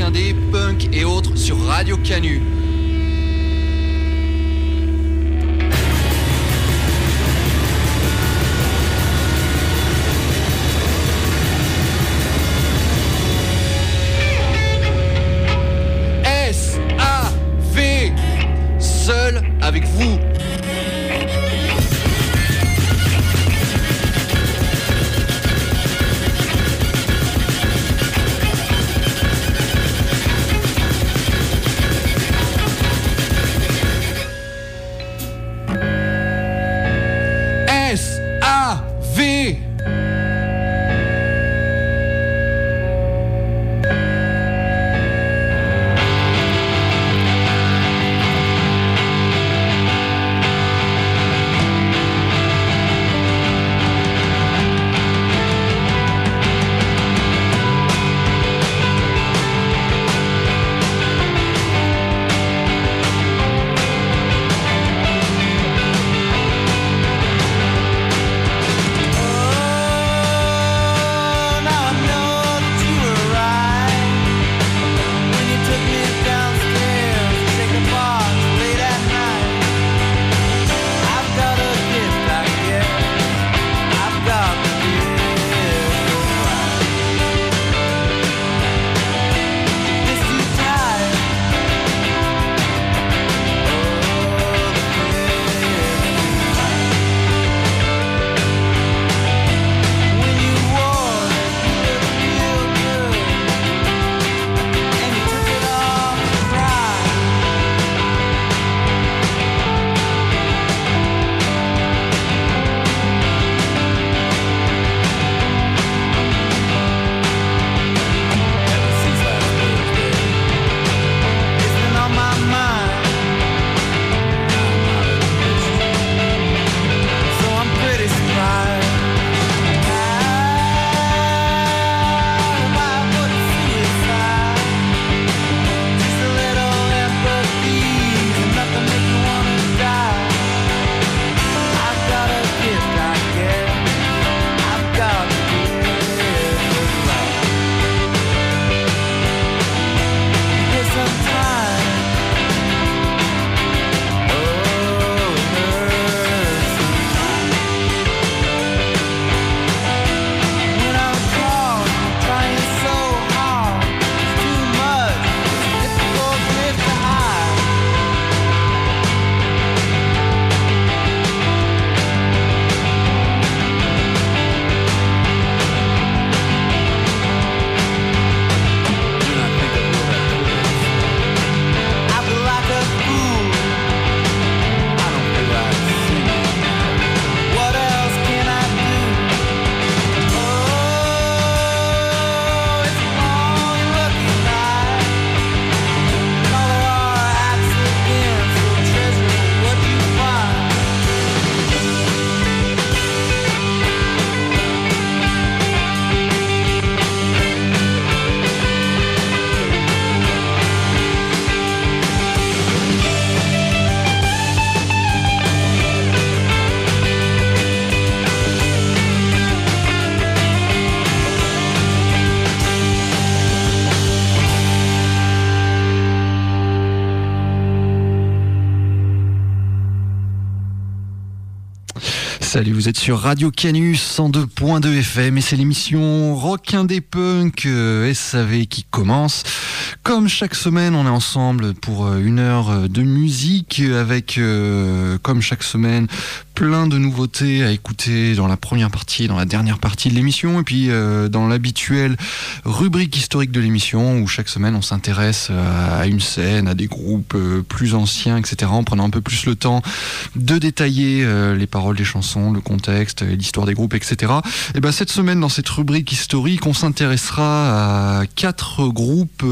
indé, punk et autres sur Radio Canu. S.A.V. Seul avec vous. S.A.V. Salut, vous êtes sur Radio Canu 102.2 FM et c'est l'émission Rock Indé Punk SAV qui commence. Comme chaque semaine, on est ensemble pour une heure de musique avec, comme chaque semaine, plein de nouveautés à écouter dans la première partie, dans la dernière partie de l'émission et puis dans l'habituelle rubrique historique de l'émission où chaque semaine on s'intéresse à une scène, à des groupes plus anciens, etc. en prenant un peu plus le temps de détailler les paroles des chansons, le contexte, l'histoire des groupes, etc. Et ben cette semaine, dans cette rubrique historique, on s'intéressera à 4 groupes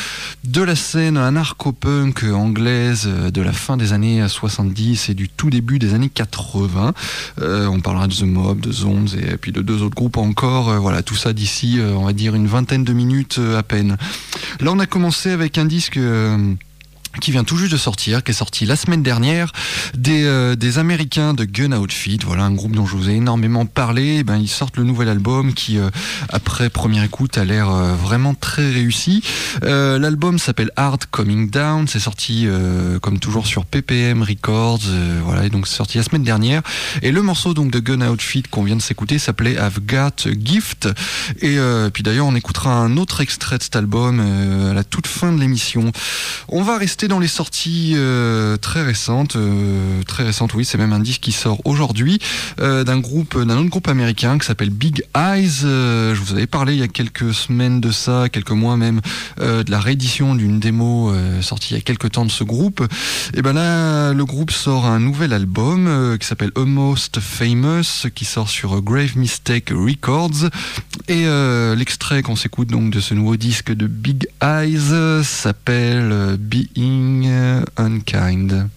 de la scène anarcho-punk anglaise de la fin des années 70 et du tout début des années 80. On parlera de The Mob, de Zones et puis de 2 autres groupes encore. Voilà, tout ça d'ici, on va dire, une vingtaine de minutes à peine. Là, on a commencé avec un disque qui vient tout juste de sortir, qui est sorti la semaine dernière, des Américains de Gun Outfit, voilà un groupe dont je vous ai énormément parlé. Ils sortent le nouvel album qui, après première écoute, a l'air vraiment très réussi. L'album s'appelle Hard Coming Down, c'est sorti comme toujours sur PPM Records, voilà, et donc c'est sorti la semaine dernière. Et le morceau donc de Gun Outfit qu'on vient de s'écouter s'appelait I've Got a Gift. Et puis d'ailleurs on écoutera un autre extrait de cet album à la toute fin de l'émission. On va rester dans les sorties très récentes, oui, c'est même un disque qui sort aujourd'hui d'un autre groupe américain qui s'appelle Big Eyes. Je vous avais parlé il y a quelques semaines de ça, quelques mois même, de la réédition d'une démo sortie il y a quelques temps de ce groupe. Et ben là, le groupe sort un nouvel album qui s'appelle Almost Famous, qui sort sur Grave Mistake Records. Et l'extrait qu'on s'écoute donc de ce nouveau disque de Big Eyes s'appelle Being Unkind.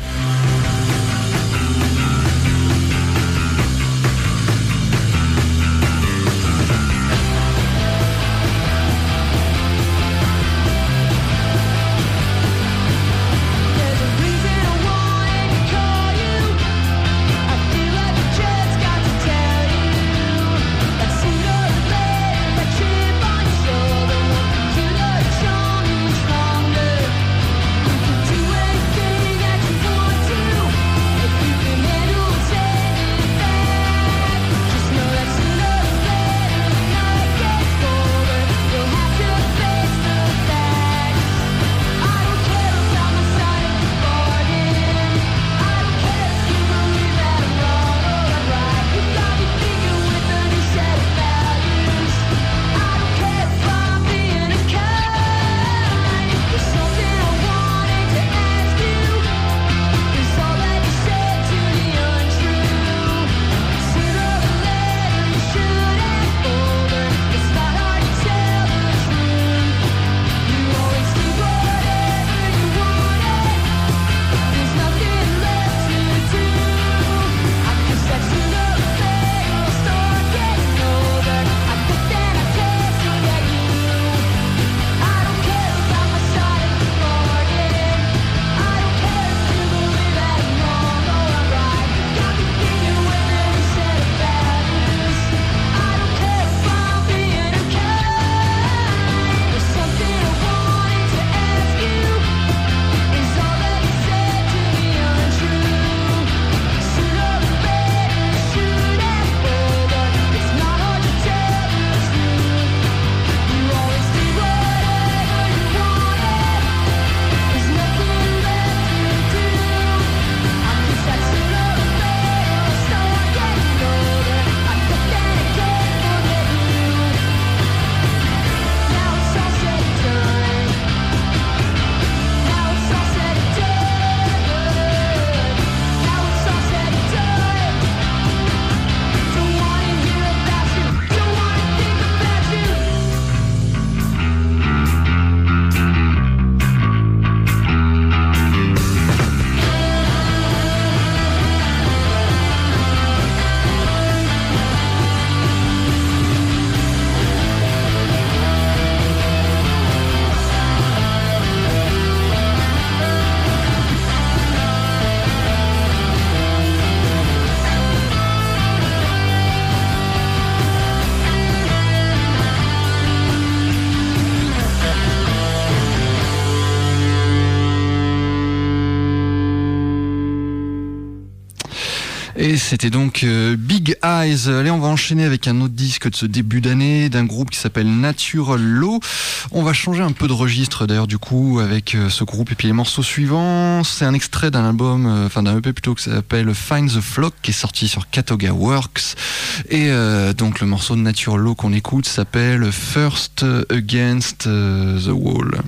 Et c'était donc Big Eyes. Allez, on va enchaîner avec un autre disque de ce début d'année d'un groupe qui s'appelle Natural Law. On va changer un peu de registre d'ailleurs du coup avec ce groupe et puis les morceaux suivants. C'est un extrait d'un album, d'un EP plutôt, qui s'appelle Find the Flock, qui est sorti sur Katoga Works. Et donc le morceau de Natural Law qu'on écoute s'appelle First Against the Wall.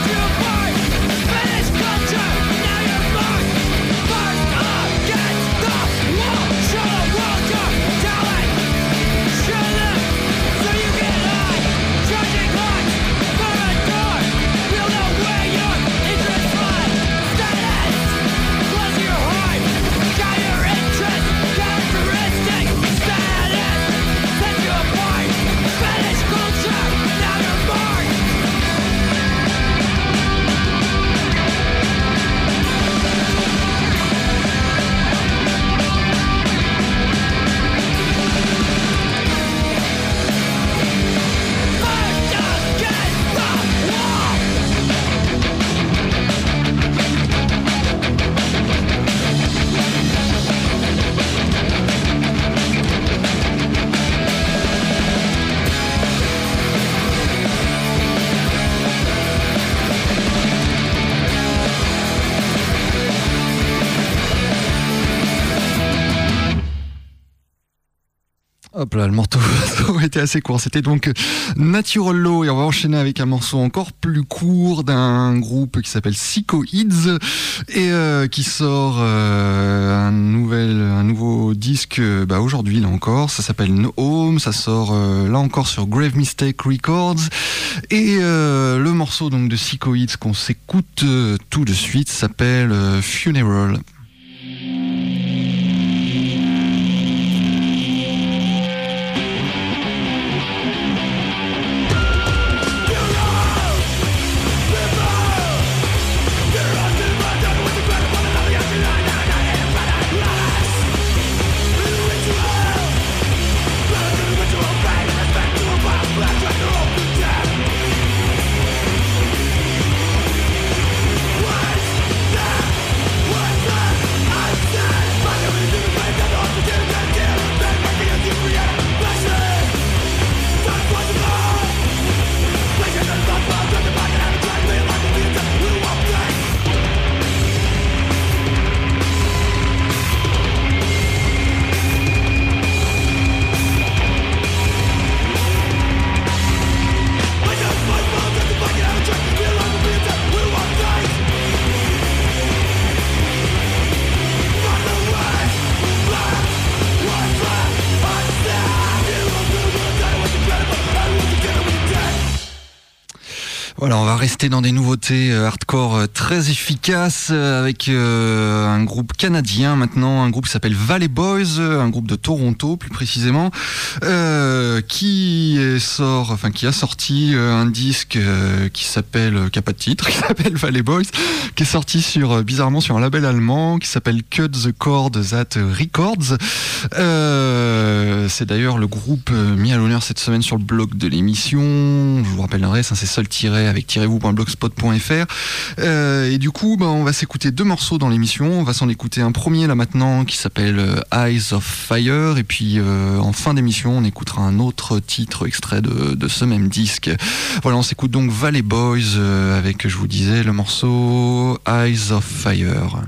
Against the Hop là, le morceau était assez court. C'était donc Natural Law et on va enchaîner avec un morceau encore plus court d'un groupe qui s'appelle Psychoids et qui sort un nouveau disque aujourd'hui là encore. Ça s'appelle No Home. Ça sort là encore sur Grave Mistake Records et le morceau donc de Psychoids qu'on s'écoute tout de suite s'appelle Funeral. Voilà, on va rester dans des nouveautés hardcore très efficaces avec un groupe canadien maintenant, un groupe qui s'appelle Valley Boys, un groupe de Toronto plus précisément, qui a sorti un disque qui a pas de titre, qui s'appelle Valley Boys, qui est sorti bizarrement sur un label allemand qui s'appelle Cut the Cord That Records. C'est d'ailleurs le groupe mis à l'honneur cette semaine sur le blog de l'émission. Je vous rappelle l'adresse, c'est seul- avec -vous.blogspot.fr et du coup on va s'écouter deux morceaux dans l'émission. On va s'en écouter un premier là maintenant qui s'appelle Eyes of Fire et puis en fin d'émission on écoutera un autre titre extrait de ce même disque. Voilà, on s'écoute donc Valley Boys avec, je vous disais, le morceau Eyes of Fire.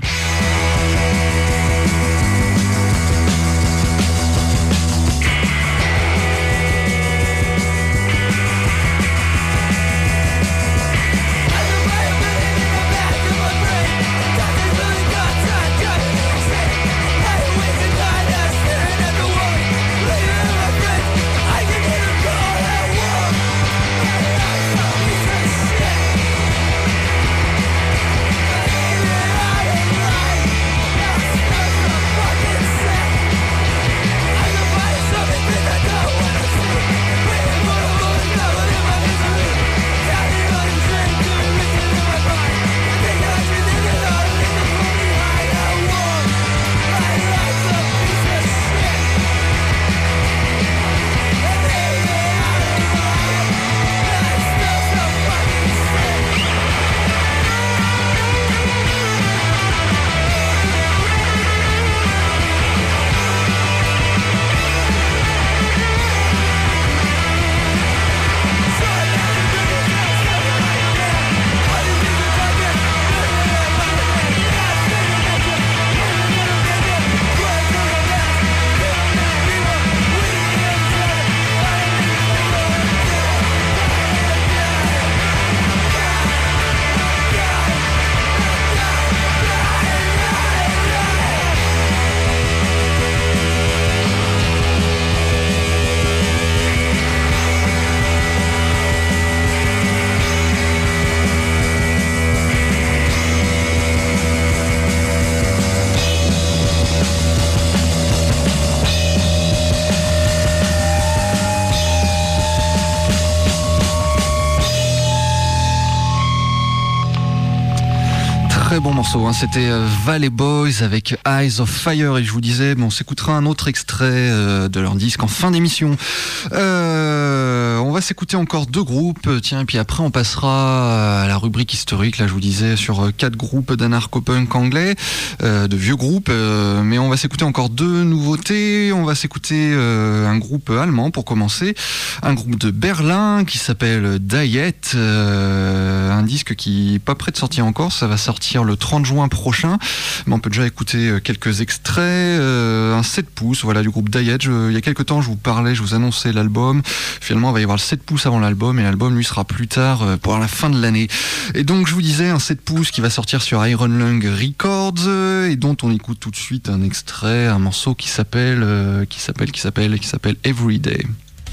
Très bon morceau, hein. C'était Valley Boys avec Eyes of Fire et je vous disais, on s'écoutera un autre extrait de leur disque en fin d'émission. On va s'écouter encore deux groupes, tiens, et puis après on passera à la rubrique historique. Là je vous disais sur 4 groupes d'anarcho-punk anglais, de vieux groupes, mais on va s'écouter encore deux nouveautés. On va s'écouter un groupe allemand pour commencer, un groupe de Berlin qui s'appelle Diet, un disque qui est pas prêt de sortir encore, ça va sortir sortir le 30 juin prochain, mais on peut déjà écouter quelques extraits. Un 7 pouces, voilà, du groupe Diet. Il y a quelques temps, je vous annonçais l'album. Finalement, il va y avoir le 7 pouces avant l'album, et l'album, lui, sera plus tard, pour la fin de l'année. Et donc, je vous disais, un 7 pouces qui va sortir sur Iron Lung Records, et dont on écoute tout de suite un extrait, un morceau qui s'appelle Everyday.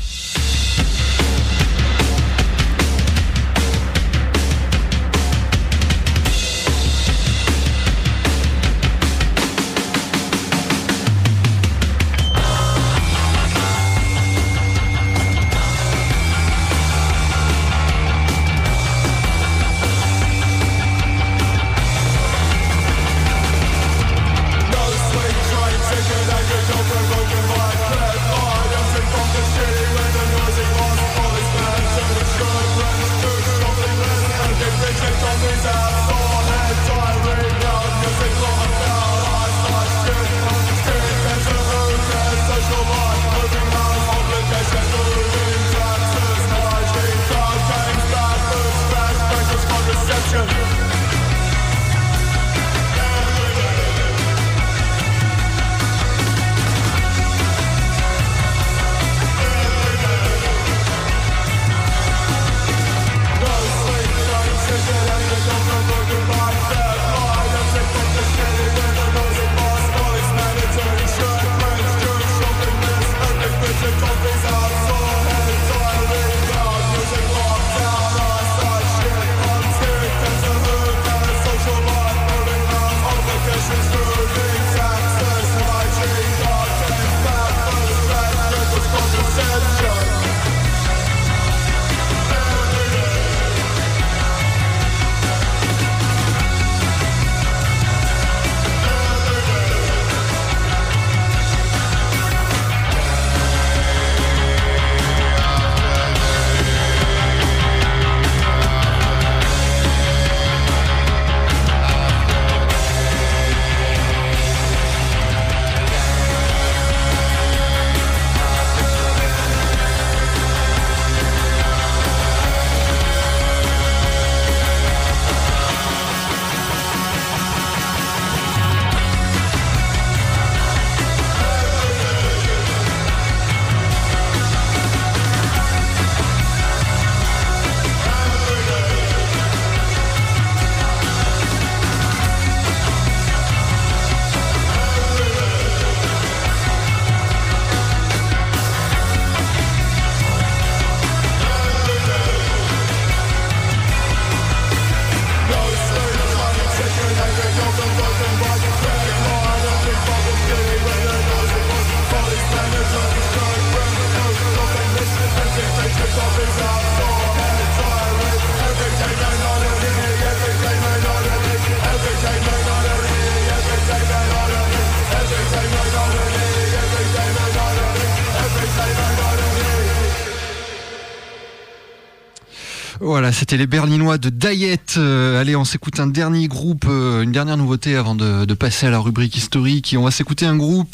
Voilà, c'était les Berlinois de Diet. Allez, on s'écoute un dernier groupe, une dernière nouveauté avant de passer à la rubrique historique. Et on va s'écouter un groupe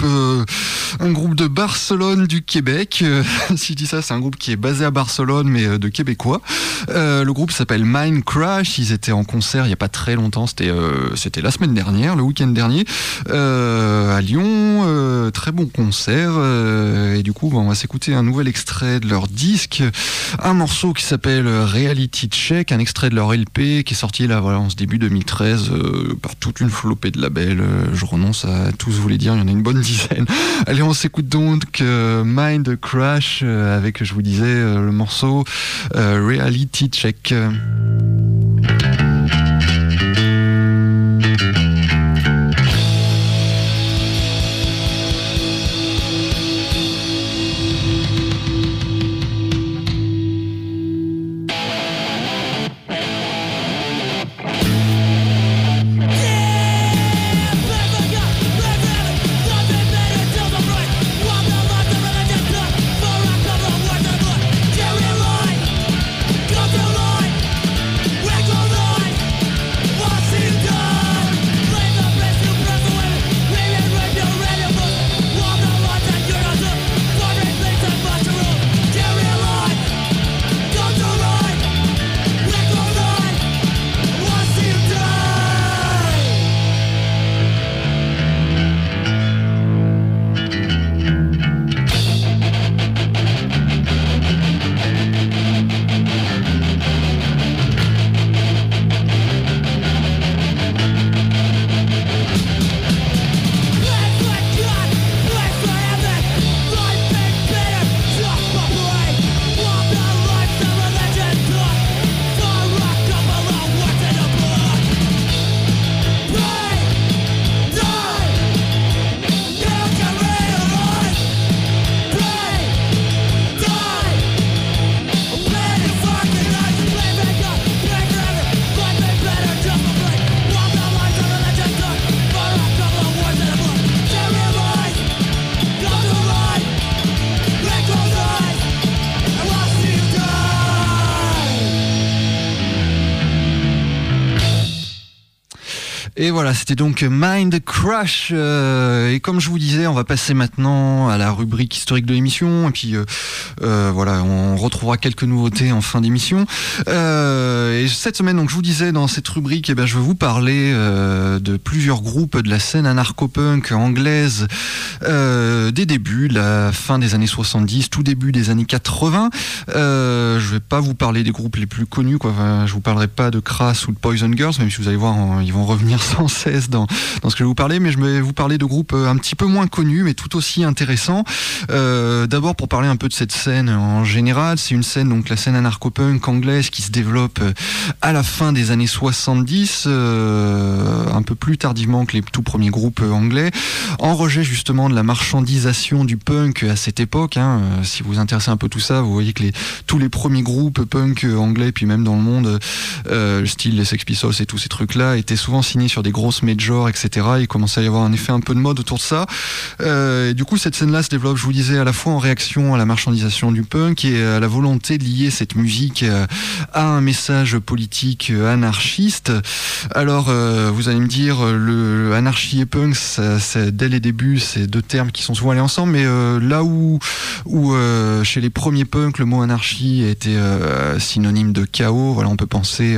de Barcelone du Québec. Si je dis ça, c'est un groupe qui est basé à Barcelone, mais de Québécois. Le groupe s'appelle Mind Crash. Ils étaient en concert il n'y a pas très longtemps. C'était la semaine dernière, le week-end dernier, à Lyon. Très bon concert. Et du coup, on va s'écouter un nouvel extrait de leur disque. Un morceau qui s'appelle Reality Check, un extrait de leur LP qui est sorti là, voilà, en ce début 2013 par toute une flopée de labels. Je renonce à tous vous les dire, il y en a une bonne dizaine. Allez, on s'écoute donc Mind Crash avec, je vous disais, le morceau Reality Check. Et voilà, c'était donc Mind Crush. Et comme je vous disais, on va passer maintenant à la rubrique historique de l'émission. Et puis voilà, on retrouvera quelques nouveautés en fin d'émission. Et cette semaine, donc je vous disais dans cette rubrique, je vais vous parler de plusieurs groupes de la scène anarcho-punk anglaise des débuts, de la fin des années 70, tout début des années 80. Je vais pas vous parler des groupes les plus connus, quoi. Enfin, je vous parlerai pas de Crass ou de Poison Girls, même si vous allez voir, ils vont revenir sans cesse dans ce que je vais vous parler, mais je vais vous parler de groupes un petit peu moins connus, mais tout aussi intéressants. D'abord, pour parler un peu de cette scène en général, c'est une scène, donc la scène anarcho-punk anglaise qui se développe à la fin des années 70, un peu plus tardivement que les tout premiers groupes anglais, en rejet justement de la marchandisation du punk à cette époque. Si vous vous intéressez un peu tout ça, vous voyez que tous les premiers groupes punk anglais, puis même dans le monde, style les Sex Pistols et tous ces trucs-là, étaient souvent signés sur des grosses majors, etc. Il commençait à y avoir un effet un peu de mode autour de ça. Et du coup, cette scène-là se développe, je vous disais, à la fois en réaction à la marchandisation du punk et à la volonté de lier cette musique à un message politique anarchiste. Alors, vous allez me dire, le anarchie et punk, dès les débuts, c'est deux termes qui sont souvent allés ensemble, mais là où chez les premiers punks, le mot anarchie était synonyme de chaos, voilà, on peut penser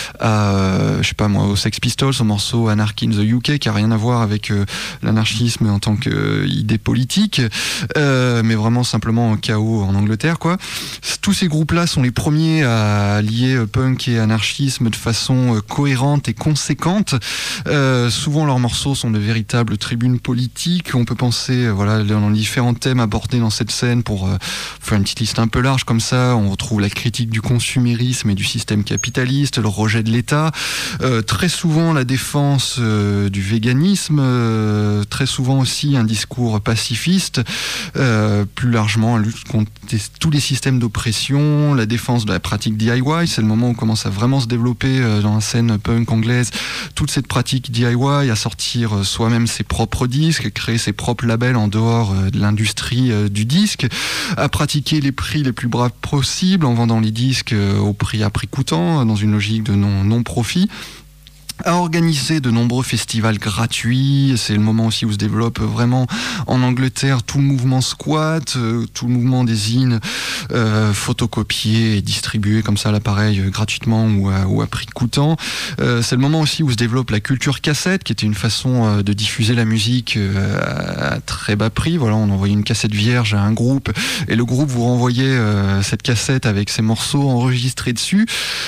je sais pas moi, aux Sex Pistols, au morceau Anarchy in the UK, qui a rien à voir avec l'anarchisme en tant qu'idée politique, mais vraiment simplement chaos en Angleterre, quoi. Tous ces groupes-là sont les premiers à lier punk et anarchisme de façon cohérente et conséquente. Souvent leurs morceaux sont de véritables tribunes politiques. On peut penser voilà, dans les différents thèmes abordés dans cette scène, pour faire une petite liste un peu large comme ça. On retrouve la critique du consumérisme et du système capitaliste, le rejet de l'État, très souvent la défense du véganisme, très souvent aussi un discours pacifiste, plus largement la lutte contre tous les systèmes d'oppression, la défense de la pratique DIY. C'est le moment où commence à vraiment se développer dans la scène punk anglaise toute cette pratique DIY, à sortir soi-même ses propres disques, créer ses propres labels en dehors de l'industrie du disque, à pratiquer les prix les plus bas possibles en vendant les disques au prix à prix coûtant, dans une logique de non-profit, à organiser de nombreux festivals gratuits. C'est le moment aussi où se développe vraiment en Angleterre tout le mouvement squat, tout le mouvement des zines photocopiés et distribués comme ça à l'appareil gratuitement ou à prix coûtant. C'est le moment aussi où se développe la culture cassette, qui était une façon de diffuser la musique à très bas prix. Voilà, on envoyait une cassette vierge à un groupe et le groupe vous renvoyait cette cassette avec ses morceaux enregistrés dessus.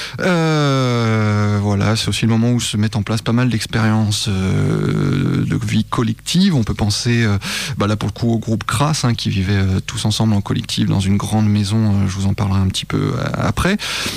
Voilà, c'est aussi le moment où se mettent en place pas mal d'expériences de vie collective. On peut penser là pour le coup au groupe Crass, qui vivaient tous ensemble en collectif dans une grande maison. Je vous en parlerai un petit peu après.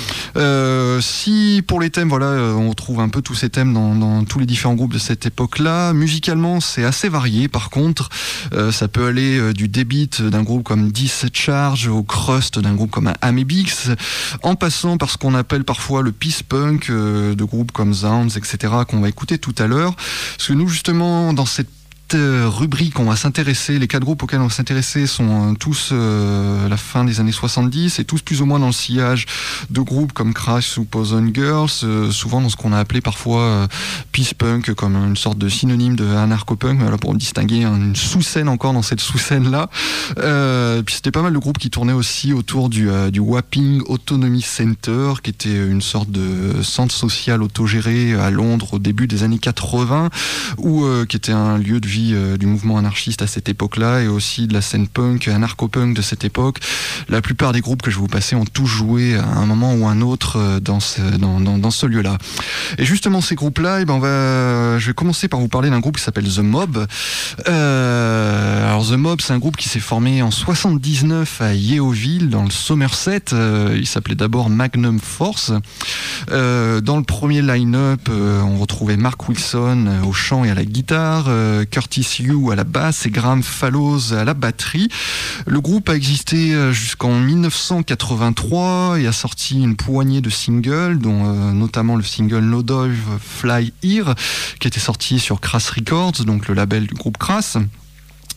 Si pour les thèmes, voilà, on retrouve un peu tous ces thèmes dans tous les différents groupes de cette époque-là. Musicalement, c'est assez varié. Par contre, ça peut aller du débit d'un groupe comme Discharge au crust d'un groupe comme Amebix, en passant par ce qu'on appelle parfois le peace punk de groupes comme Zounds, etc., qu'on va écouter tout à l'heure. Parce que nous, justement, dans cette rubrique, on va s'intéresser, les 4 groupes auxquels on va s'intéresser sont tous la fin des années 70 et tous plus ou moins dans le sillage de groupes comme Crash ou Poison Girls, souvent dans ce qu'on a appelé parfois peace punk, comme une sorte de synonyme de anarcho-punk, voilà, pour distinguer une sous-scène encore dans cette sous-scène-là. Puis c'était pas mal de groupes qui tournaient aussi autour du Wapping Autonomy Center, qui était une sorte de centre social autogéré à Londres au début des années 80, ou qui était un lieu de vie du mouvement anarchiste à cette époque-là, et aussi de la scène punk, anarcho-punk de cette époque. La plupart des groupes que je vais vous passer ont tous joué à un moment ou un autre dans ce lieu-là. Et justement, ces groupes-là, je vais commencer par vous parler d'un groupe qui s'appelle The Mob. Alors The Mob, c'est un groupe qui s'est formé en 79 à Yeovil, dans le Somerset. Il s'appelait d'abord Magnum Force. Dans le premier line-up, on retrouvait Mark Wilson au chant et à la guitare, Curtis Hugh à la basse et Graham Fallows à la batterie. Le groupe a existé jusqu'en 1983 et a sorti une poignée de singles, dont notamment le single No Dove Fly Here, qui était sorti sur Crass Records, donc le label du groupe Crass.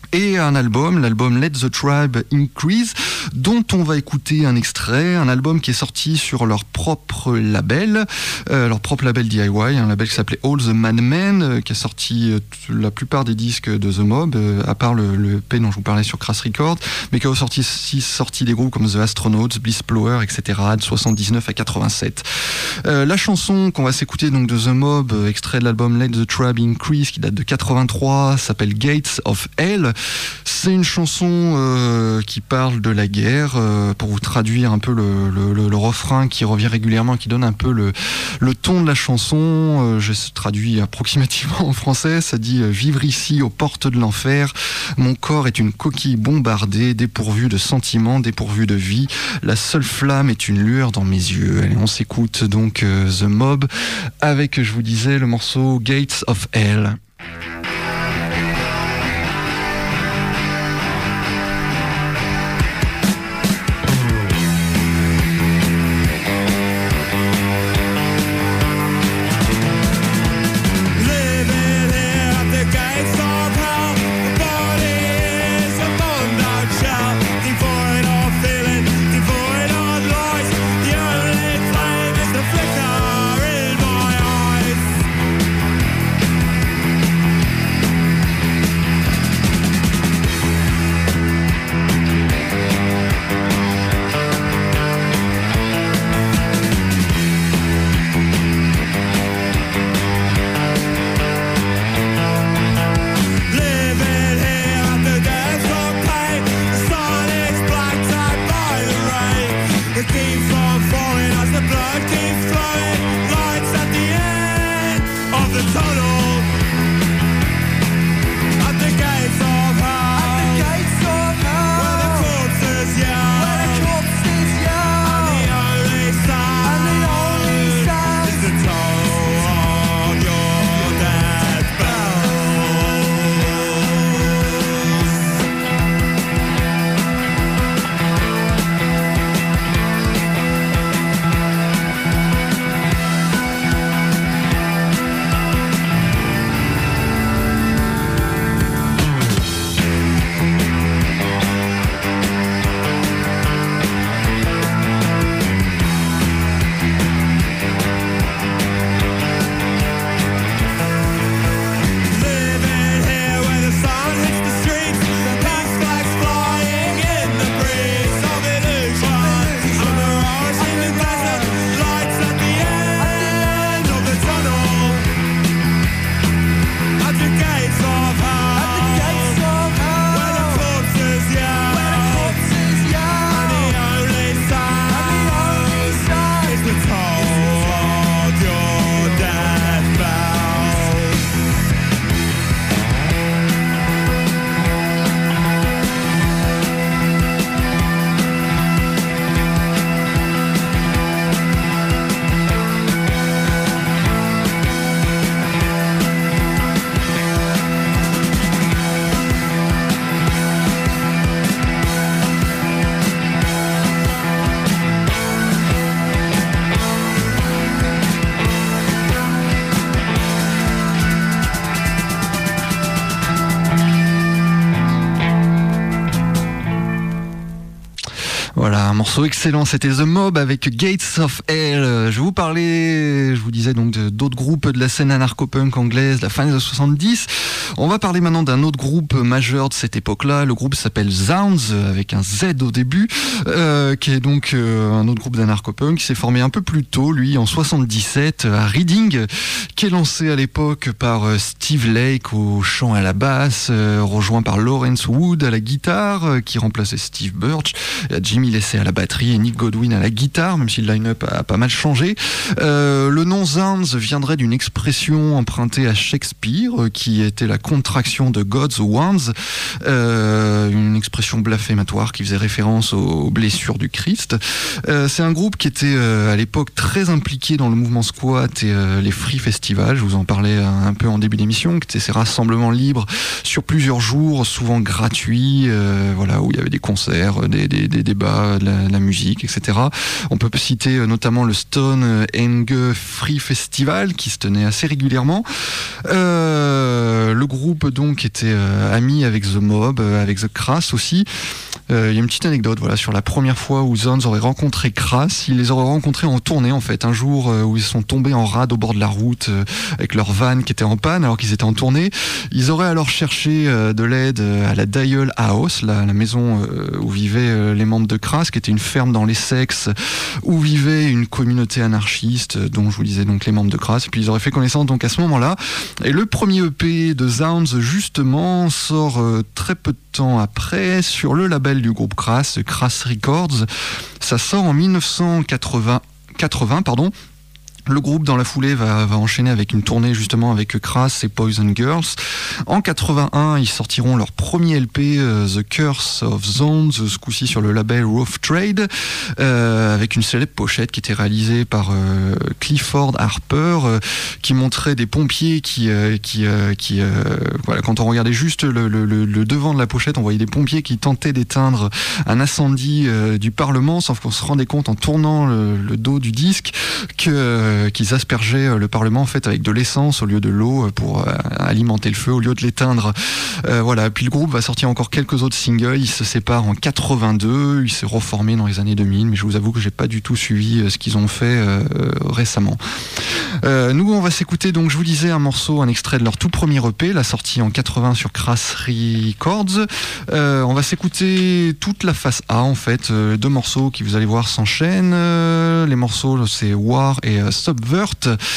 et un album, l'album Let the Tribe Increase, dont on va écouter un extrait, un album qui est sorti sur leur propre label DIY, un label qui s'appelait All the Madmen, qui a sorti la plupart des disques de The Mob, à part le EP dont je vous parlais sur Crass Records, mais qui a aussi sorti des groupes comme The Astronauts, Bliss Blower, etc., de 79 à 87. La chanson qu'on va s'écouter donc de The Mob, extrait de l'album Let the Tribe Increase, qui date de 83, s'appelle Gates of Hell. C'est une chanson qui parle de la guerre, pour vous traduire un peu le refrain qui revient régulièrement, qui donne un peu le ton de la chanson. Je traduis approximativement en français, ça dit « Vivre ici aux portes de l'enfer, mon corps est une coquille bombardée, dépourvue de sentiments, dépourvue de vie, la seule flamme est une lueur dans mes yeux ». Allez, on s'écoute donc The Mob avec, je vous disais, le morceau Gates of Hell. Voilà, un morceau excellent, c'était The Mob avec Gates of Hell. Je vous disais donc d'autres groupes de la scène anarcho-punk anglaise, la fin des années 70. On va parler maintenant d'un autre groupe majeur de cette époque-là. Le groupe s'appelle Zounds, avec un Z au début, qui est donc un autre groupe d'anarcho-punk qui s'est formé un peu plus tôt, lui, en 77, à Reading, qui est lancé à l'époque par Steve Lake au chant et à la basse, rejoint par Lawrence Wood à la guitare, qui remplaçait Steve Birch, Jimmy Lacey à la batterie et Nick Godwin à la guitare, même si le line-up a pas mal changé. Le nom Zounds viendrait d'une expression empruntée à Shakespeare, qui était la contraction de God's Wounds, une expression blasphématoire qui faisait référence aux blessures du Christ. C'est un groupe qui était à l'époque très impliqué dans le mouvement squat et les free festivals, je vous en parlais un peu en début d'émission, qui étaient ces rassemblements libres sur plusieurs jours, souvent gratuits, voilà, où il y avait des concerts, des débats, la musique, etc. On peut citer notamment le Stone Enge Free Festival qui se tenait assez régulièrement. Le groupe donc était ami avec The Mob, avec The Crass aussi. Il y a une petite anecdote sur la première fois où Zones aurait rencontré Crass. Ils les auraient rencontrés en tournée en fait, un jour où ils sont tombés en rade au bord de la route avec leur van qui était en panne alors qu'ils étaient en tournée. Ils auraient alors cherché de l'aide à la Dial House, la maison où vivaient les membres de Crass, qui était une ferme dans l'Essex où vivait une communauté anarchiste dont je vous disais donc les membres de Crass. Et puis ils auraient fait connaissance donc à ce moment-là. Et le premier EP de Zounds justement sort très peu de temps après sur le label du groupe Crass Records. Ça sort en 1980. Le groupe dans la foulée va enchaîner avec une tournée justement avec Crass et Poison Girls. En 81, ils sortiront leur premier LP The Curse of Zones, ce coup-ci sur le label Rough Trade, avec une célèbre pochette qui était réalisée par Clifford Harper, qui montrait des pompiers qui quand on regardait juste le devant de la pochette, on voyait des pompiers qui tentaient d'éteindre un incendie du Parlement, sauf qu'on se rendait compte en tournant le dos du disque qu'ils aspergeaient le Parlement en fait avec de l'essence au lieu de l'eau pour alimenter le feu au lieu de l'éteindre. Puis le groupe va sortir encore quelques autres singles. Il se sépare en 82. Il s'est reformé dans les années 2000, mais je vous avoue que j'ai pas du tout suivi ce qu'ils ont fait récemment. Nous, on va s'écouter donc, je vous disais, un extrait de leur tout premier EP, la sortie en 80 sur Crass Records. On va s'écouter toute la face A en fait, deux morceaux qui vous allez voir s'enchaînent. Les morceaux c'est War et Subvert.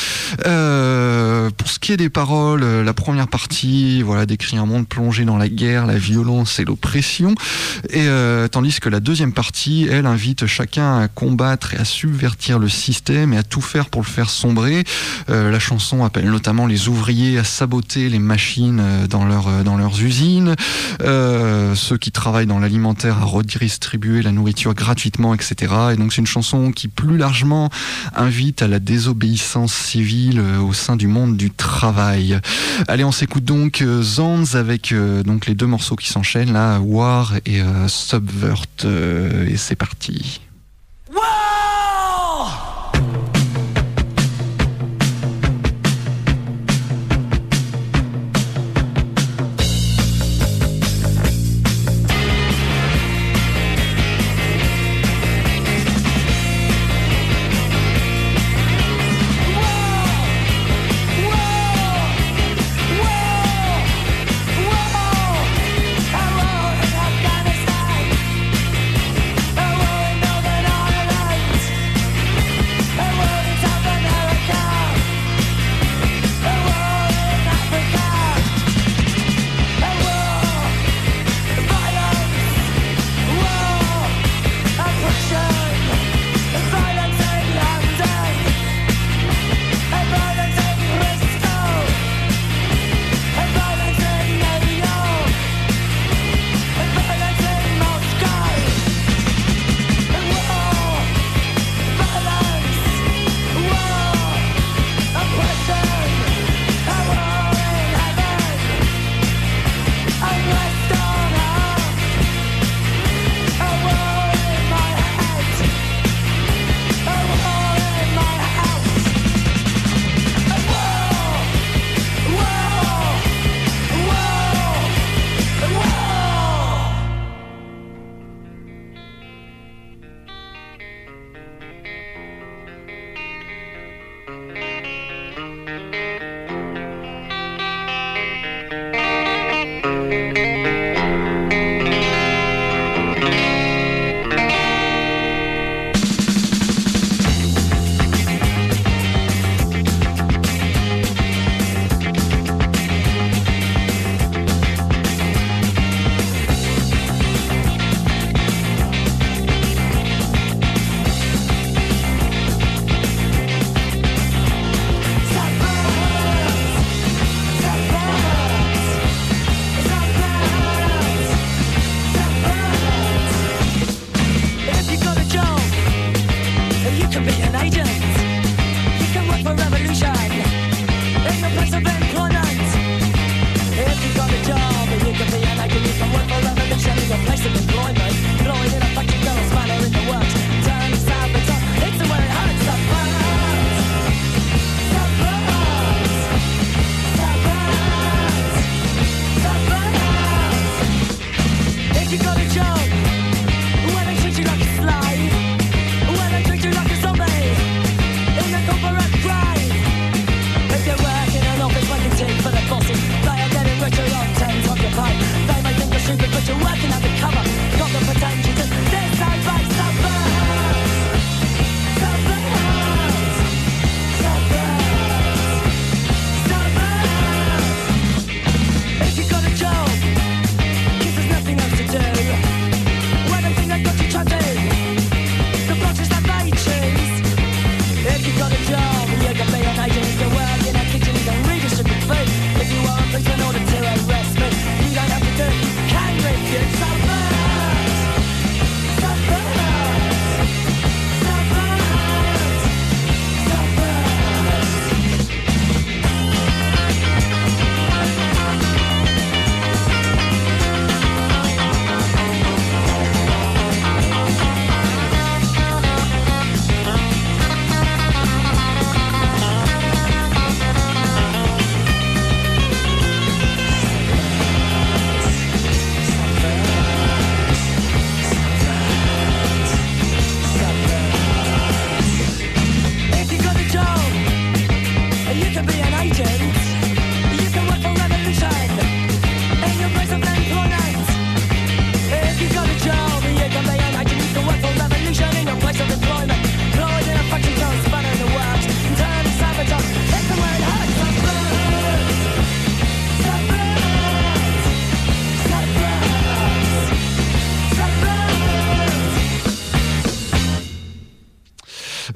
Pour ce qui est des paroles, la première partie décrit un monde plongé dans la guerre, la violence et l'oppression, et tandis que la deuxième partie, elle, invite chacun à combattre et à subvertir le système et à tout faire pour le faire sombrer. La chanson appelle notamment les ouvriers à saboter les machines dans leurs usines, ceux qui travaillent dans l'alimentaire à redistribuer la nourriture gratuitement, etc. Et donc c'est une chanson qui plus largement invite à la désobéissance civile au sein du monde du travail. Allez, on s'écoute donc Zounds avec donc les deux morceaux qui s'enchaînent là, War et Subvert, et c'est parti. Afghanistan.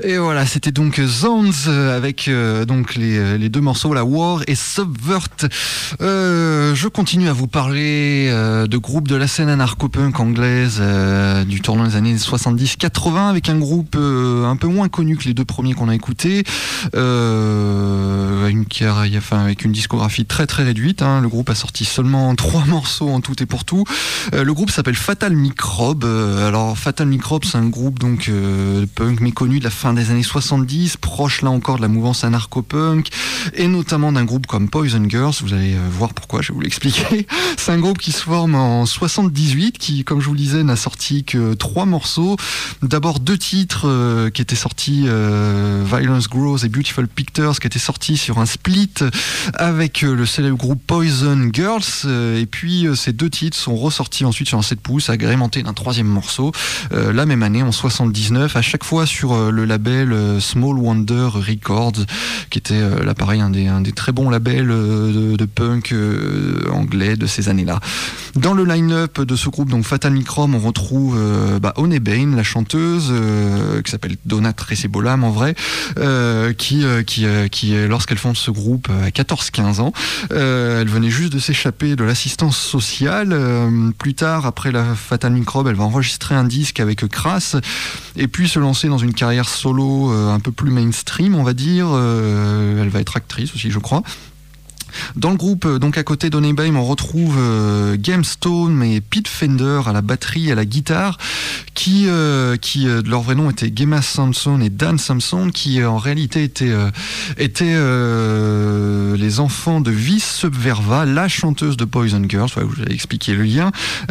Et voilà, c'était donc Zones avec donc les deux morceaux, la War et Subvert. Je continue à vous parler de groupes de la scène anarcho-punk anglaise du tournant des années 70-80 avec un groupe un peu moins connu que les deux premiers qu'on a écoutés, avec une discographie très très réduite. Hein. Le groupe a sorti seulement 3 morceaux en tout et pour tout. Le groupe s'appelle Fatal Microbe. Alors Fatal Microbe, c'est un groupe donc punk méconnu de la fin des années 70, proche là encore de la mouvance anarcho-punk et notamment d'un groupe comme Poison Girls. Vous allez voir pourquoi, je vais vous l'expliquer. C'est un groupe qui se forme en 78, qui, comme je vous le disais, n'a sorti que 3 morceaux. D'abord 2 titres qui étaient sortis, Violence Grows et Beautiful Pictures, qui étaient sortis sur un split avec le célèbre groupe Poison Girls. Et puis ces 2 titres sont ressortis ensuite sur un 7 pouces, agrémenté d'un 3e morceau, la même année, en 79, à chaque fois sur le label Small Wonder Records, qui était là pareil un des très bons labels de punk anglais de ces années-là. Dans le line-up de ce groupe, donc Fatal Microbe, on retrouve Honey Bane, la chanteuse, qui s'appelle Donna Tracy Bolam en vrai, qui lorsqu'elle fonde ce groupe à 14-15 ans, elle venait juste de s'échapper de l'assistance sociale. Plus tard, après la Fatal Microbe, elle va enregistrer un disque avec Crass et puis se lancer dans une carrière solo un peu plus mainstream, on va dire. Elle va être actrice aussi, je crois. Dans le groupe, donc à côté d'Honey Bane, on retrouve Gamestone et Pete Fender à la batterie et à la guitare, qui leur vrai nom était Gemma Sampson et Dan Sampson, qui en réalité étaient les enfants de Vis Subverva, la chanteuse de Poison Girls. Ouais, vous avez expliqué le lien,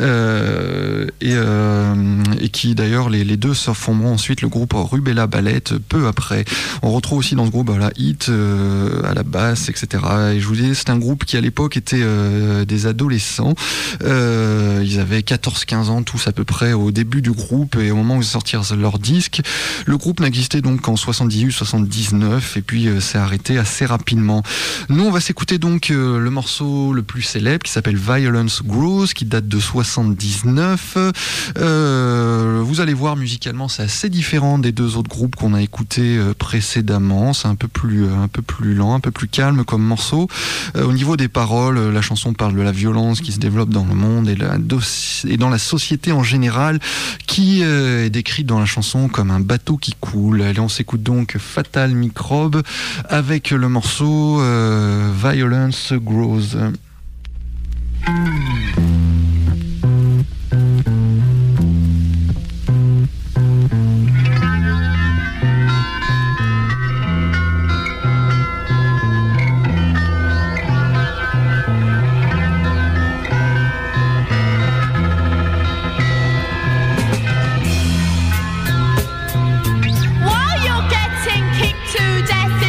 et qui d'ailleurs les deux se formeront ensuite le groupe Rubella Ballet peu après. On retrouve aussi dans ce groupe la Hit à la basse, etc. Et je vous dis, c'est un groupe qui à l'époque était des adolescents. Ils avaient 14-15 ans tous à peu près au début du groupe et au moment où ils sortirent leur disque. Le groupe n'existait donc qu'en 78-79 et puis s'est arrêté assez rapidement. Nous on va s'écouter donc le morceau le plus célèbre qui s'appelle Violence Grows, qui date de 79. Vous allez voir, musicalement c'est assez différent des 2 autres groupes qu'on a écoutés précédemment. C'est un peu plus lent, un peu plus calme comme morceau. Au niveau des paroles, la chanson parle de la violence qui se développe dans le monde et dans la société en général, qui est décrite dans la chanson comme un bateau qui coule. Allez, on s'écoute donc Fatal Microbe avec le morceau Violence Grows.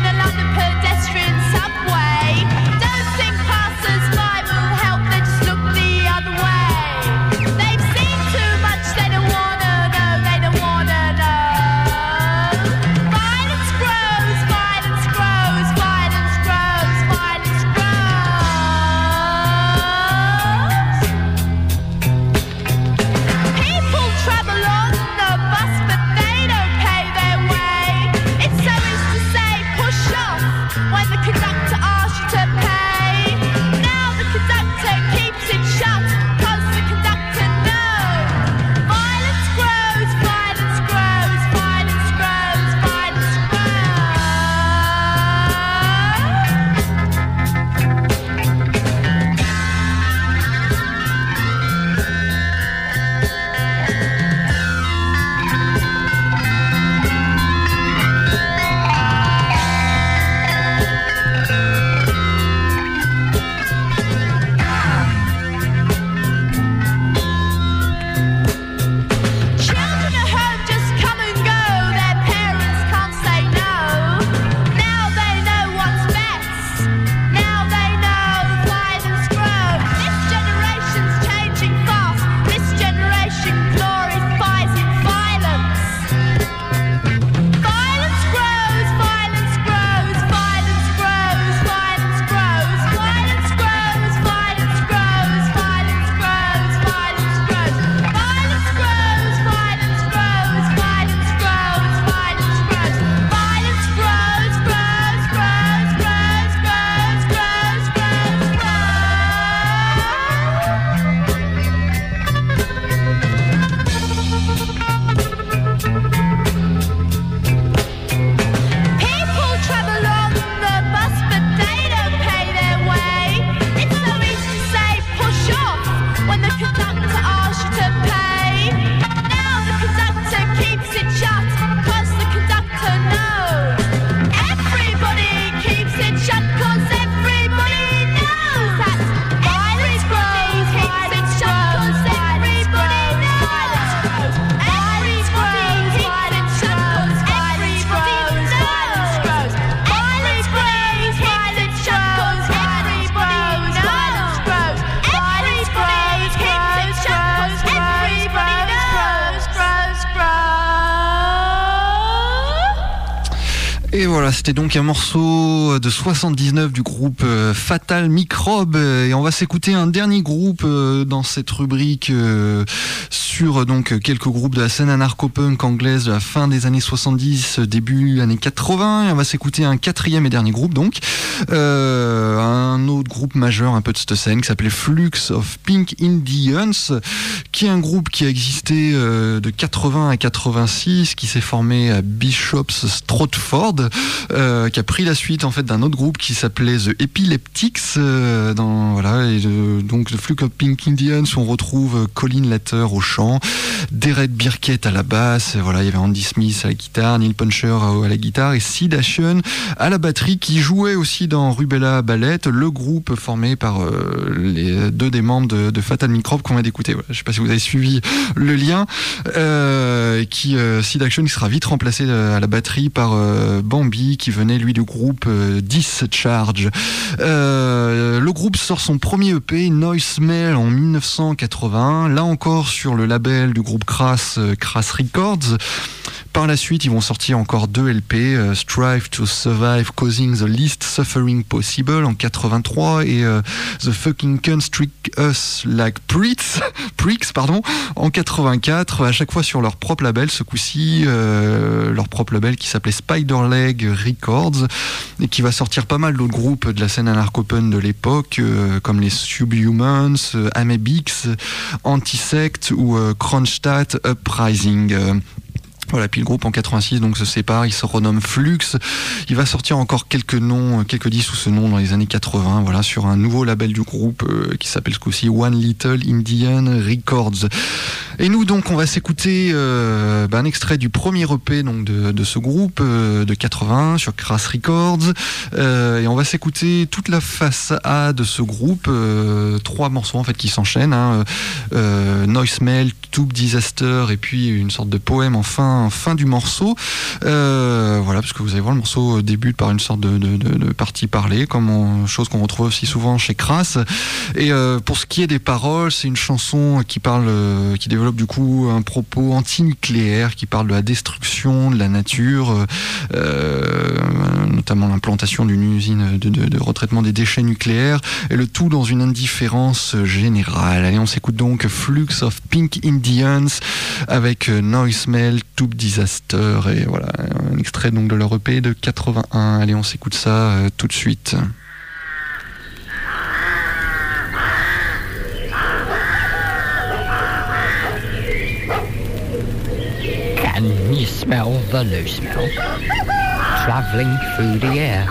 Pedestrian subway. Don't think passers-by will help, they just look Et voilà, c'était donc un morceau de 79 du groupe Fatal Microbe. Et on va s'écouter un dernier groupe dans cette rubrique sur donc quelques groupes de la scène anarcho-punk anglaise de la fin des années 70, début années 80. Et on va s'écouter un quatrième et dernier groupe, donc un autre groupe majeur un peu de cette scène qui s'appelait Flux of Pink Indians, qui est un groupe qui a existé de 80 à 86, qui s'est formé à Bishop's Stratford, qui a pris la suite en fait d'un autre groupe qui s'appelait The Epileptics. Donc The Flux of Pink Indians, on retrouve Colin Latter au chant, Derek Birkett à la basse, voilà, il y avait Andy Smith à la guitare, Neil Puncher à la guitare et Sid Ashen à la batterie, qui jouait aussi dans Rubella Ballet, le groupe formé par les deux des membres de Fatal Microbe qu'on vient d'écouter. Voilà, je ne sais pas si vous avez suivi le lien. Sid Ashen, il sera vite remplacé à la batterie par Bambi, qui venait lui du groupe Discharge. Le groupe sort son premier EP, Noise Smell, en 1980, là encore sur le label du groupe Crass Records. Par la suite, ils vont sortir encore 2 LP, Strive to Survive Causing the Least Suffering Possible en 83 et The Fucking Cunts Trick Us Like Pricks en 84, à chaque fois sur leur propre label, ce coup-ci leur propre label qui s'appelait Spiderleg Records, et qui va sortir pas mal d'autres groupes de la scène anarcho-punk de l'époque, comme les Subhumans, Amebix, Antisect ou Kronstadt Uprising. Voilà, puis le groupe en 86 donc se sépare, il se renomme Flux. Il va sortir encore quelques disques sous ce nom dans les années 80, voilà, sur un nouveau label du groupe qui s'appelle ce coup-ci One Little Indian Records. Et nous donc on va s'écouter un extrait du premier EP donc de ce groupe de 80 sur Crass Records, et on va s'écouter toute la face A de ce groupe, 3 morceaux en fait qui s'enchaînent, Noise Smell, Tube Disaster et puis une sorte de poème en fin du morceau, voilà, parce que vous allez voir, le morceau débute par une sorte de partie parlée, chose qu'on retrouve aussi souvent chez Crass. Et pour ce qui est des paroles, c'est une chanson qui développe du coup un propos anti-nucléaire, qui parle de la destruction de la nature, notamment l'implantation d'une usine de retraitement des déchets nucléaires, et le tout dans une indifférence générale. Allez, on s'écoute donc Flux of Pink Indians avec Noise Smell, Tube Disaster, et voilà, un extrait donc de leur EP de 81. Allez, on s'écoute ça tout de suite. Can you smell the loose smell travelling through the air?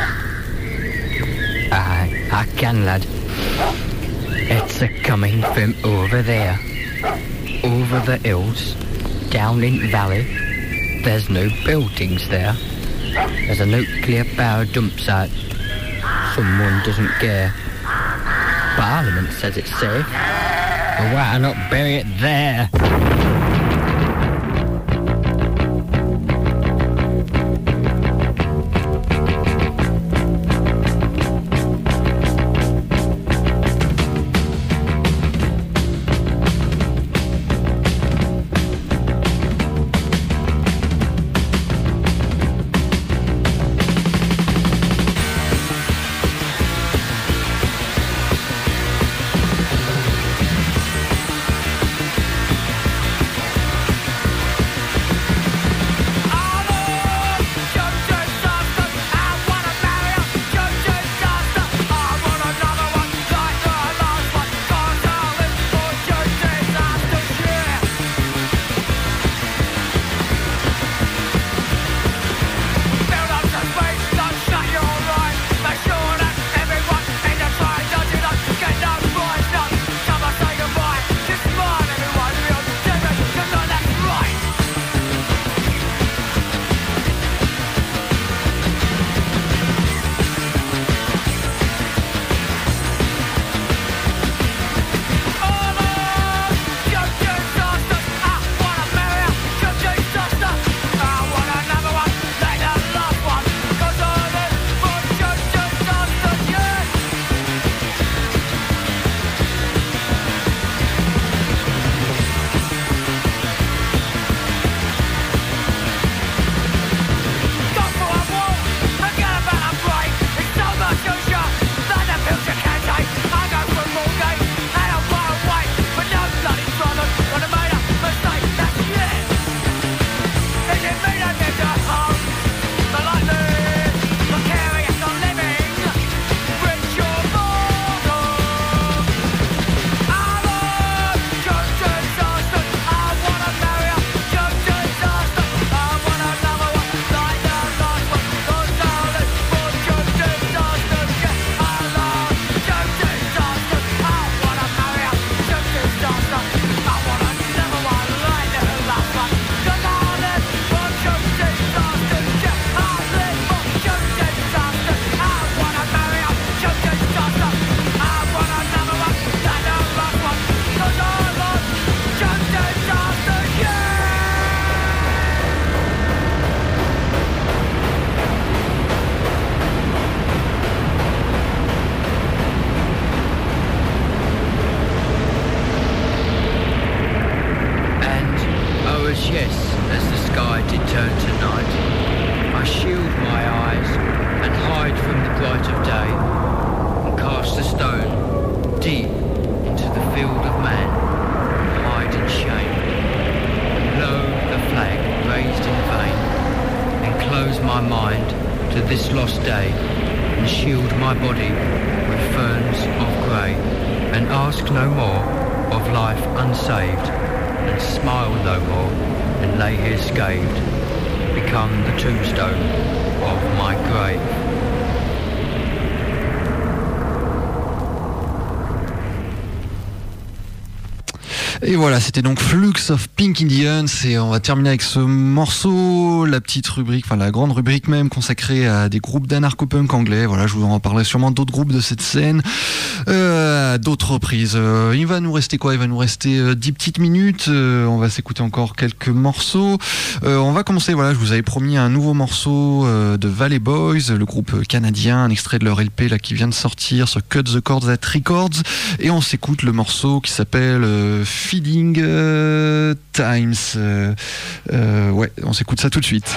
I can, lad. It's a coming from over there, over the hills, down in valley. There's no buildings there. There's a nuclear power dump site. Someone doesn't care. Parliament says it's safe. Well, why not bury it there? my body with ferns of grey, and ask no more of life unsaved, and smile no more, and lay here scathed, become the tombstone of my grave. Et voilà, c'était donc Flux of Pink Indians, et on va terminer avec ce morceau, la petite rubrique, enfin la grande rubrique même consacrée à des groupes d'anarcho-punk anglais. Voilà, je vous en parlerai sûrement d'autres groupes de cette scène, d'autres reprises. Il va nous rester quoi ? Il va nous rester 10 petites minutes. On va s'écouter encore quelques morceaux. On va commencer, voilà, je vous avais promis un nouveau morceau de Valley Boys, le groupe canadien, un extrait de leur LP là qui vient de sortir sur Cut the Cords at Records, et on s'écoute le morceau qui s'appelle Feeding Times. Ouais, on s'écoute ça tout de suite.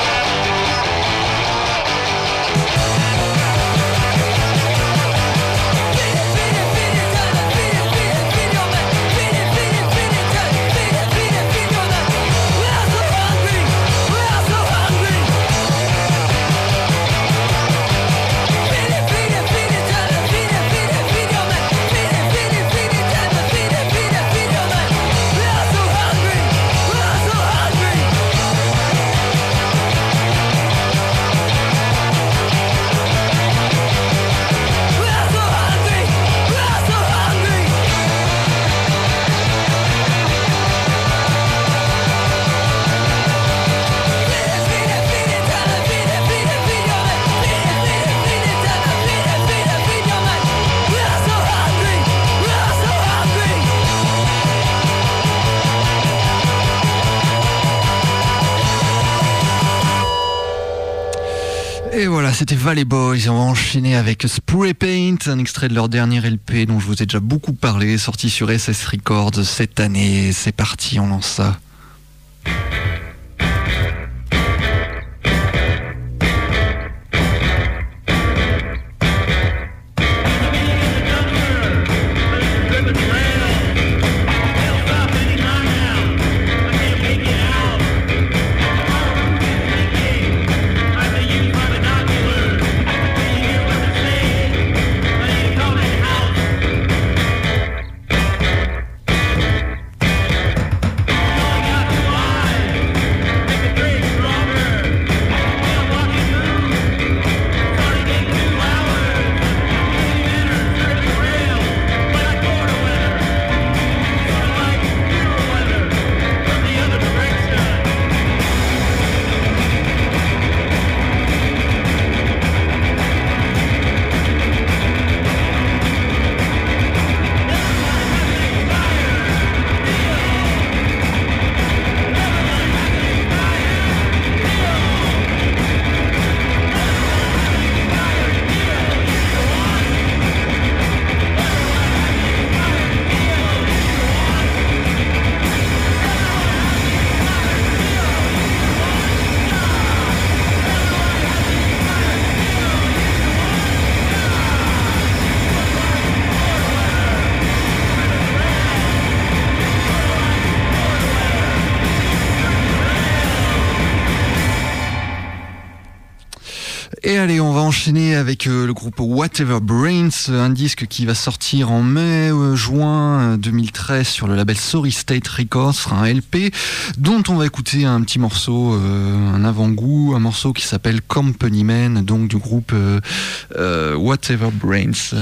Et voilà, c'était Valley Boys, et on va enchaîner avec Spray Paint, un extrait de leur dernier LP dont je vous ai déjà beaucoup parlé, sorti sur SS Records cette année. C'est parti, on lance ça. Et allez, on va enchaîner avec le groupe Whatever Brains, un disque qui va sortir en mai-juin 2013 sur le label Sorry State Records, sera un LP dont on va écouter un petit morceau, un avant-goût, un morceau qui s'appelle Company Man, donc du groupe Whatever Brains.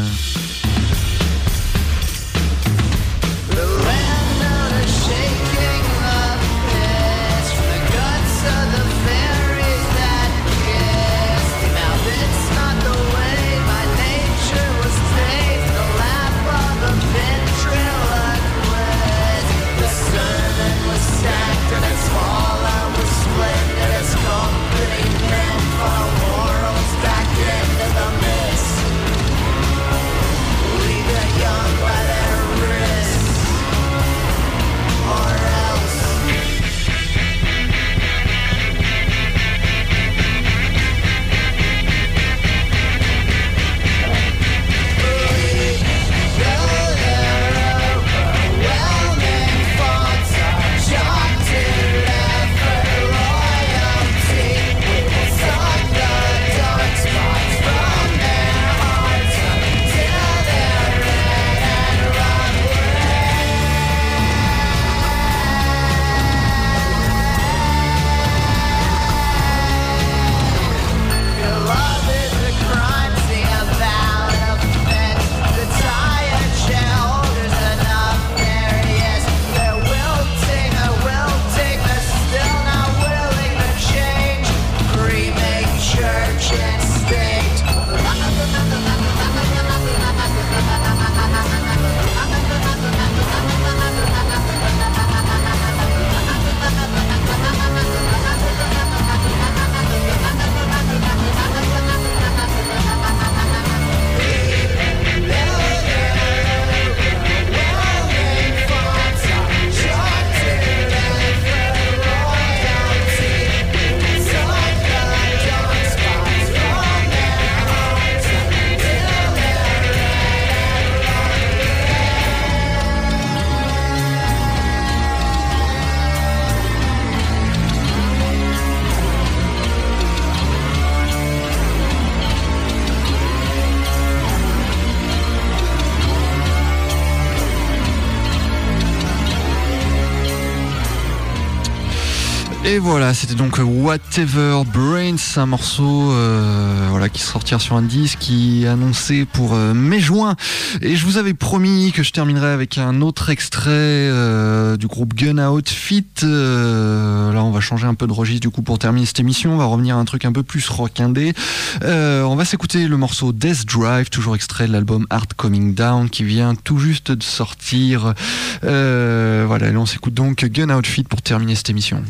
Leave Et voilà, c'était donc Whatever Brains, un morceau qui sortira sur un disque qui est annoncé pour mai-juin. Et je vous avais promis que je terminerais avec un autre extrait du groupe Gun Outfit. Là, on va changer un peu de registre du coup pour terminer cette émission. On va revenir à un truc un peu plus rock indé. On va s'écouter le morceau Death Drive, toujours extrait de l'album Art Coming Down qui vient tout juste de sortir. Voilà, là on s'écoute donc Gun Outfit pour terminer cette émission.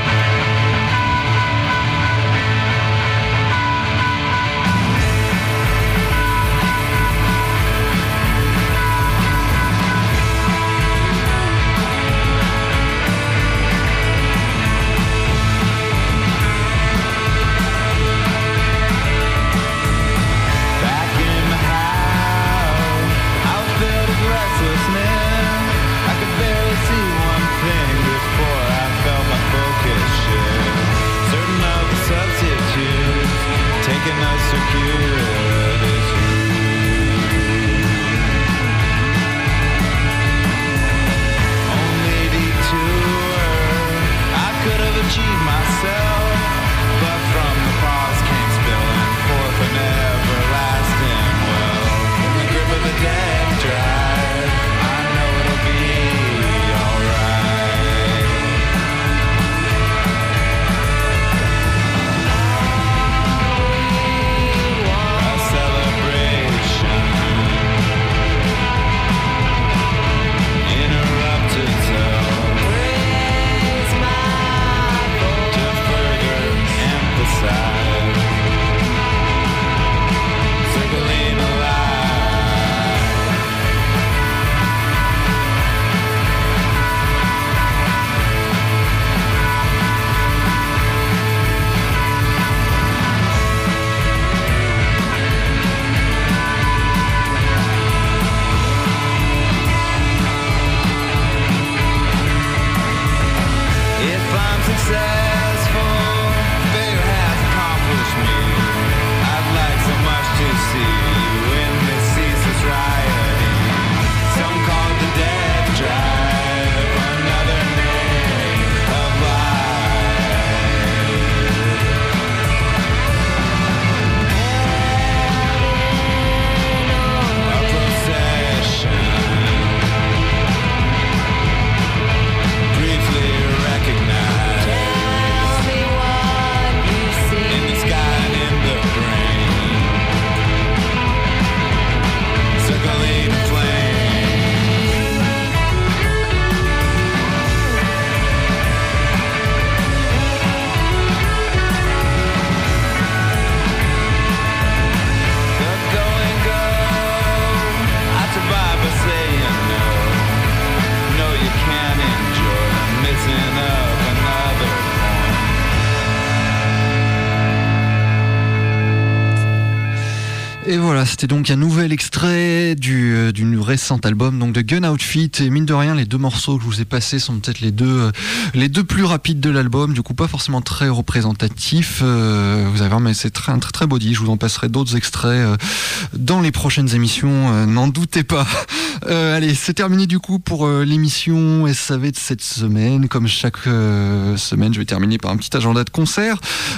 Et voilà, c'était donc un nouvel extrait du récent album donc de Gun Outfit. Et mine de rien, les deux morceaux que je vous ai passés sont peut-être les deux plus rapides de l'album. Du coup, pas forcément très représentatifs. Vous allez voir, mais c'est un très très beau disque. Je vous en passerai d'autres extraits dans les prochaines émissions. N'en doutez pas. Allez, c'est terminé du coup pour l'émission SAV de cette semaine. Comme chaque semaine, je vais terminer par un petit agenda de concert.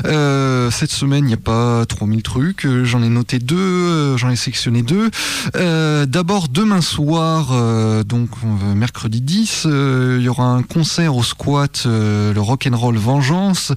Cette semaine, il n'y a pas 3000 trucs. J'en ai noté deux, j'en ai sélectionné deux. D'abord, demain soir, donc mercredi 10, il y aura un concert au Squat, le Rock'n'Roll Vengeance,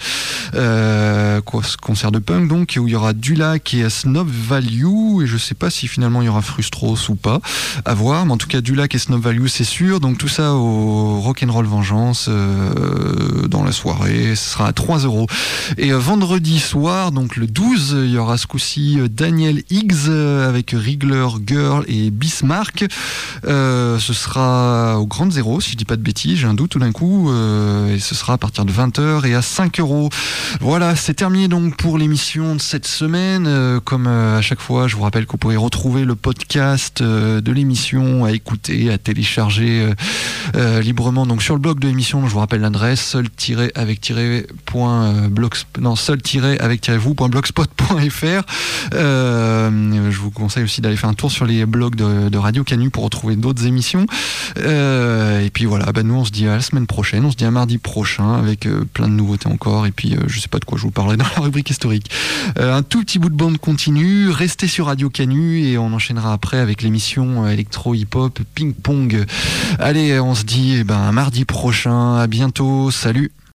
concert de punk donc, où il y aura Dulac et Snob Value, et je sais pas si finalement il y aura Frustros ou pas, à voir, mais en tout cas Dulac et Snob Value c'est sûr, donc tout ça au Rock'n'Roll Vengeance dans la soirée, ce sera à 3€. Et vendredi soir, donc le 12, il y aura ce coup-ci Daniel Higgs avec Wriggler Girl et Bismarck. Ce sera au Grand Zéro, si je dis pas de bêtises, j'ai un doute tout d'un coup, et ce sera à partir de 20h et à 5€. Voilà, c'est terminé donc pour l'émission de cette semaine. Comme à chaque fois, je vous rappelle que vous pourrez retrouver le podcast de l'émission à écouter, à télécharger librement donc sur le blog de l'émission. Je vous rappelle l'adresse seul-avec-vous.blogspot.fr. Je je vous conseille aussi d'aller faire un tour sur les blogs de Radio Canu pour retrouver d'autres émissions. Et puis voilà, nous on se dit à la semaine prochaine, on se dit à mardi prochain avec plein de nouveautés encore. Et puis je sais pas de quoi je vous parlerai dans la rubrique historique. Un tout petit bout de bande continue, restez sur Radio Canu et on enchaînera après avec l'émission électro hip-hop ping-pong. Allez, on se dit à mardi prochain, à bientôt, salut.